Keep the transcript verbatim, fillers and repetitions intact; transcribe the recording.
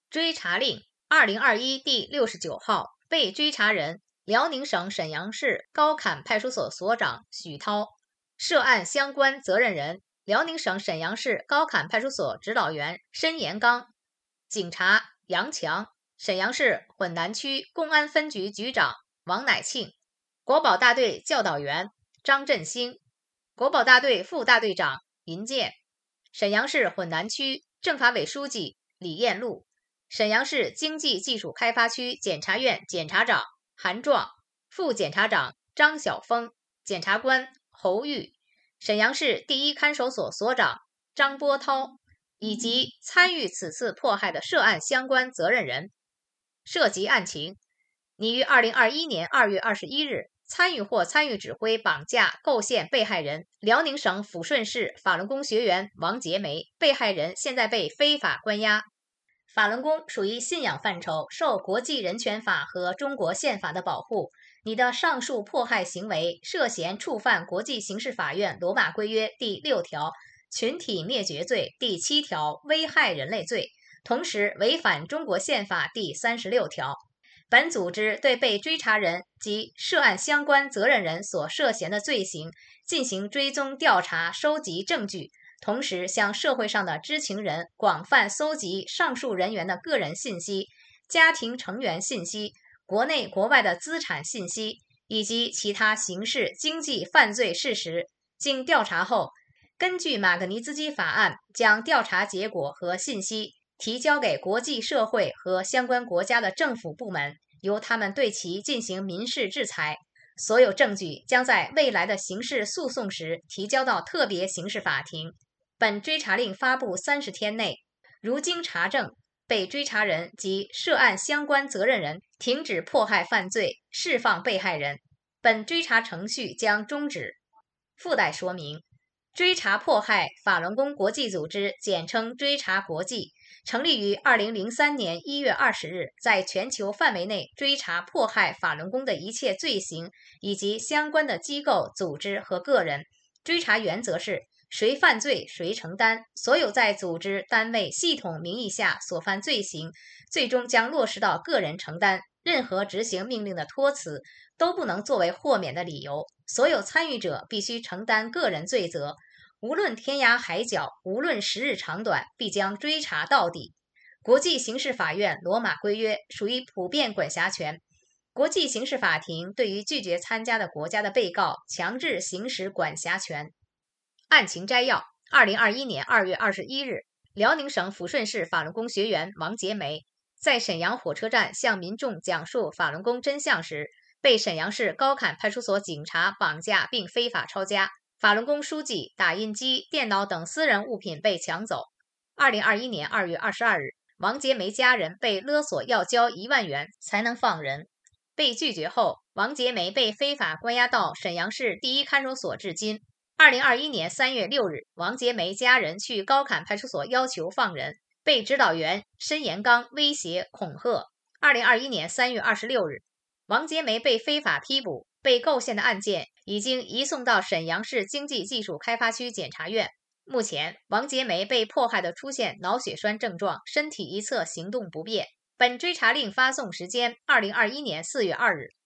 追查令二零二一第六十九号，被追查人辽宁省沈阳市高坎派出所所长许涛，涉案相关责任人辽宁省沈阳市高坎派出所指导员申延刚，警察杨强，沈阳市浑南区公安分局局长王乃庆，国保大队教导员张振兴，国保大队副大队长尹健，沈阳市浑南区政法委书记李艳禄，沈阳市经济技术开发区检察院检察长韩壮，副检察长张晓峰，检察官侯玉，沈阳市第一看守所所长张波涛，以及参与此次迫害的涉案相关责任人。涉及案情，拟于二零二一年二月二十一日参与或参与指挥绑架构陷被害人辽宁省抚顺市法轮功学员王杰梅，被害人现在被非法关押。法轮功属于信仰范畴，受国际人权法和中国宪法的保护。你的上述迫害行为涉嫌触犯国际刑事法院罗马规约第六条群体灭绝罪、第七条危害人类罪，同时违反中国宪法第三十六条。本组织对被追查人及涉案相关责任人所涉嫌的罪行进行追踪调查，收集证据，同时向社会上的知情人广泛搜集上述人员的个人信息、家庭成员信息、国内国外的资产信息以及其他刑事经济犯罪事实。经调查后，根据马格尼兹基法案，将调查结果和信息提交给国际社会和相关国家的政府部门，由他们对其进行民事制裁。所有证据将在未来的刑事诉讼时提交到特别刑事法庭。本追查令发布三十天内，如经查证，被追查人及涉案相关责任人停止迫害犯罪，释放被害人，本追查程序将终止。附带说明：追查迫害法轮功国际组织，简称追查国际，成立于二零零三年一月二十日，在全球范围内追查迫害法轮功的一切罪行以及相关的机构、组织和个人。追查原则是谁犯罪谁承担，所有在组织、单位、系统名义下所犯罪行，最终将落实到个人承担。任何执行命令的托辞都不能作为豁免的理由，所有参与者必须承担个人罪责。无论天涯海角，无论时日长短，必将追查到底。国际刑事法院罗马规约属于普遍管辖权，国际刑事法庭对于拒绝参加的国家的被告强制行使管辖权。案情摘要：二零二一年二月二十一日，辽宁省抚顺市法轮功学员王杰梅在沈阳火车站向民众讲述法轮功真相时，被沈阳市高坎派出所警察绑架并非法抄家，法轮功书记、打印机、电脑等私人物品被抢走。二零二一年二月二十二日，王杰梅家人被勒索要交一万元才能放人，被拒绝后，王杰梅被非法关押到沈阳市第一看守所至今。二零二一年三月六日，王杰梅家人去高坎派出所要求放人，被指导员申延刚威胁恐吓。二零二一年三月二十六日，王杰梅被非法批捕，被构陷的案件已经移送到沈阳市经济技术开发区检察院。目前，王杰梅被迫害的出现脑血栓症状，身体一侧行动不便。本追查令发送时间：二零二一年四月二日。